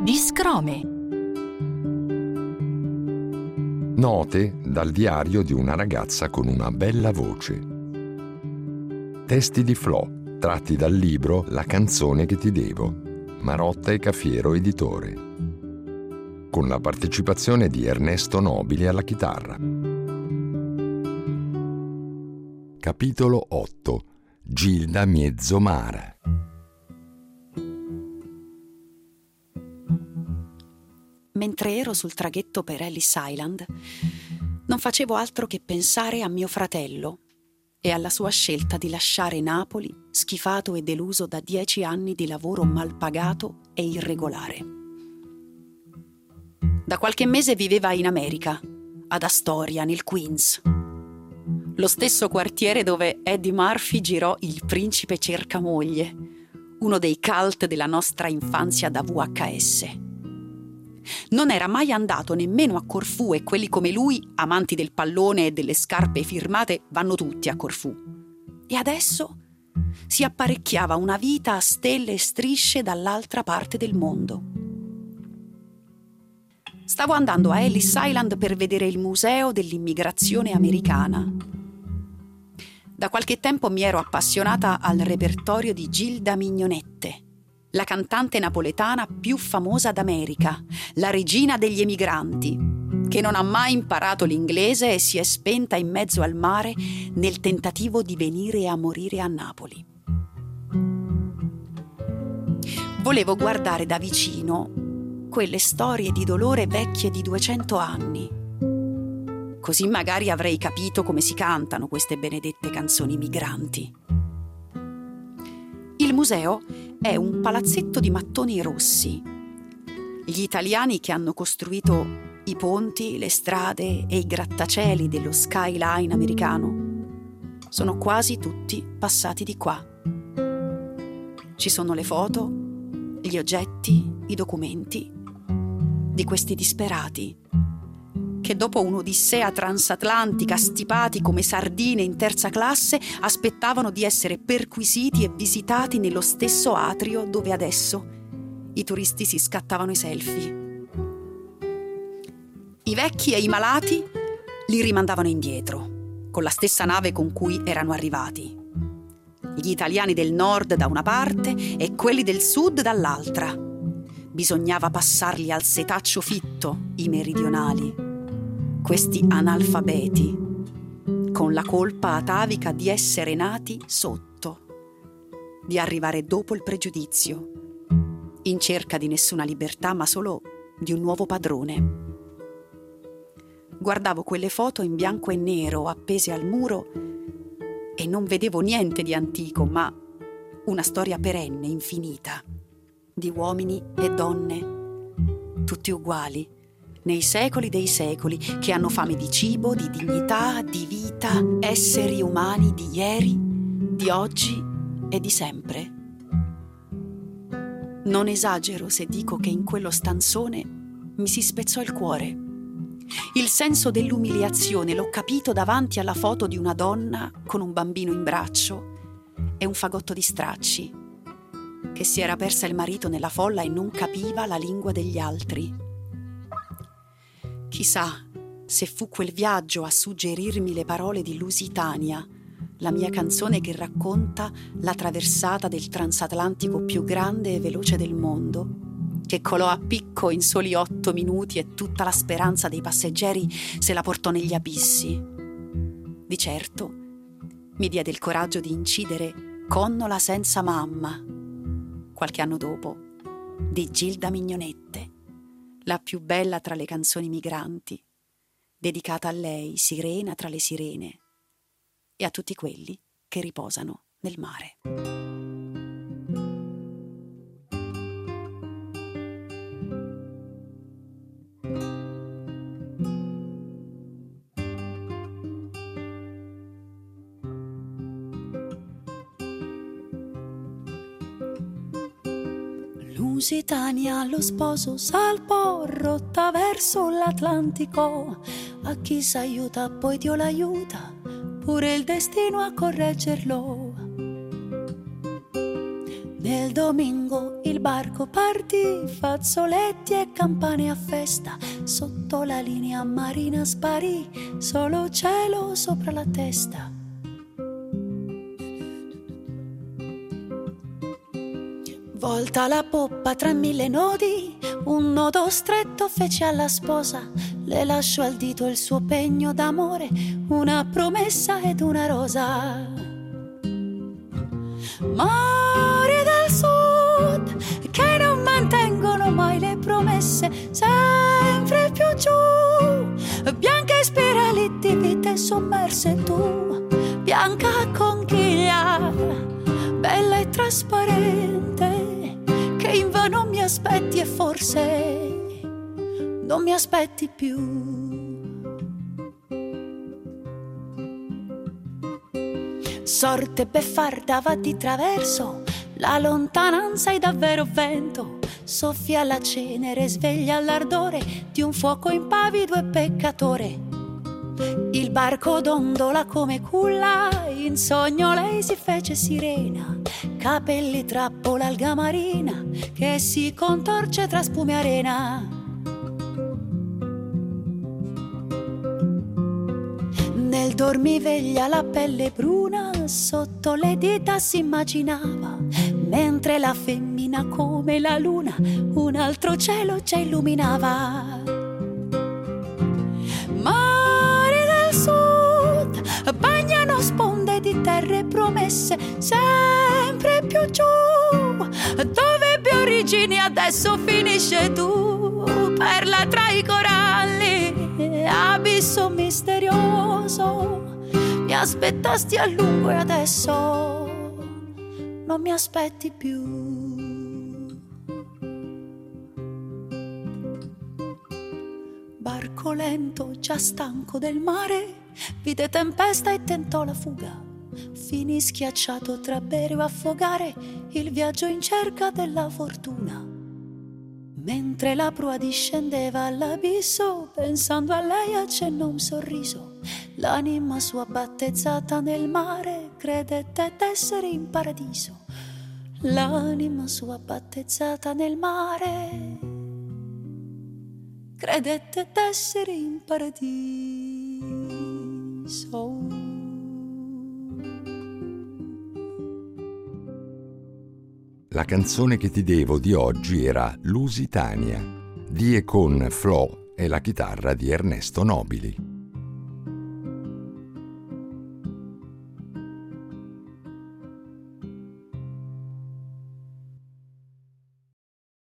Discrome. Note dal diario di una ragazza con una bella voce. Testi di Flo, tratti dal libro La canzone che ti devo, Marotta e Cafiero editore, con la partecipazione di Ernesto Nobili alla chitarra. Capitolo 8. Gilda Miezzomara. Mentre ero sul traghetto per Ellis Island, non facevo altro che pensare a mio fratello e alla sua scelta di lasciare Napoli, schifato e deluso da 10 anni di lavoro mal pagato e irregolare. Da qualche mese viveva in America, ad Astoria, nel Queens, lo stesso quartiere dove Eddie Murphy girò Il principe cercamoglie, uno dei cult della nostra infanzia da VHS. Non era mai andato nemmeno a Corfù e quelli come lui, amanti del pallone e delle scarpe firmate, vanno tutti a Corfù. E adesso si apparecchiava una vita a stelle e strisce dall'altra parte del mondo. Stavo andando a Ellis Island per vedere il museo dell'immigrazione americana. Da qualche tempo mi ero appassionata al repertorio di Gilda Mignonette, la cantante napoletana più famosa d'America, la regina degli emigranti, che non ha mai imparato l'inglese e si è spenta in mezzo al mare nel tentativo di venire a morire a Napoli. Volevo guardare da vicino quelle storie di dolore vecchie di 200 anni. Così magari avrei capito come si cantano queste benedette canzoni migranti. Il museo è un palazzetto di mattoni rossi. Gli italiani che hanno costruito i ponti, le strade e i grattacieli dello skyline americano sono quasi tutti passati di qua. Ci sono le foto, gli oggetti, i documenti di questi disperati che dopo un'odissea transatlantica stipati come sardine in terza classe aspettavano di essere perquisiti e visitati nello stesso atrio dove adesso i turisti si scattavano i selfie. I vecchi e i malati li rimandavano indietro, con la stessa nave con cui erano arrivati. Gli italiani del nord da una parte e quelli del sud dall'altra. Bisognava passarli al setaccio fitto, i meridionali. Questi analfabeti, con la colpa atavica di essere nati sotto, di arrivare dopo il pregiudizio, in cerca di nessuna libertà ma solo di un nuovo padrone. Guardavo quelle foto in bianco e nero appese al muro e non vedevo niente di antico, ma una storia perenne, infinita, di uomini e donne, tutti uguali, nei secoli dei secoli, che hanno fame di cibo, di dignità, di vita, esseri umani di ieri, di oggi e di sempre. Non esagero se dico che in quello stanzone mi si spezzò il cuore. Il senso dell'umiliazione l'ho capito davanti alla foto di una donna con un bambino in braccio e un fagotto di stracci, che si era persa il marito nella folla e non capiva la lingua degli altri. Chissà se fu quel viaggio a suggerirmi le parole di Lusitania, la mia canzone che racconta la traversata del transatlantico più grande e veloce del mondo, che colò a picco in soli 8 minuti e tutta la speranza dei passeggeri se la portò negli abissi. Di certo mi diede il coraggio di incidere Connola senza mamma, qualche anno dopo, di Gilda Mignonette, la più bella tra le canzoni migranti, dedicata a lei, sirena tra le sirene, e a tutti quelli che riposano nel mare. Lusitania, lo sposo salpò, rotta verso l'Atlantico. A chi s'aiuta poi Dio l'aiuta, pure il destino a correggerlo. Nel domingo il barco partì, fazzoletti e campane a festa. Sotto la linea marina sparì, solo cielo sopra la testa. Volta la poppa tra 1000 nodi, un nodo stretto fece alla sposa. Le lasciò al dito il suo pegno d'amore, una promessa ed una rosa. Mari del sud che non mantengono mai le promesse, sempre più giù, bianche spirali di vite sommerse. Tu, bianca conchiglia, bella e trasparente, che invano mi aspetti e forse non mi aspetti più. Sorte beffarda va di traverso, la lontananza è davvero vento, soffia la cenere, sveglia l'ardore di un fuoco impavido e peccatore. Il barco dondola come culla, in sogno lei si fece sirena, capelli trappola alga marina che si contorce tra spume e arena. Nel dormiveglia la pelle bruna, sotto le dita si immaginava, mentre la femmina come la luna un altro cielo già illuminava. Mari del sud bagnano sponde di terre promesse, sempre più giù, dove ebbe origini adesso finisce tu. Perla tra i coralli, abisso misterioso, mi aspettasti a lungo e adesso non mi aspetti più. Barco lento, già stanco del mare, vide tempesta e tentò la fuga. Finì schiacciato tra bere o affogare, il viaggio in cerca della fortuna. Mentre la prua discendeva all'abisso, pensando a lei accennò un sorriso. L'anima sua battezzata nel mare credette d'essere in paradiso. L'anima sua battezzata nel mare credette d'essere in paradiso. La canzone che ti devo di oggi era Lusitania, di e con Flo e la chitarra di Ernesto Nobili.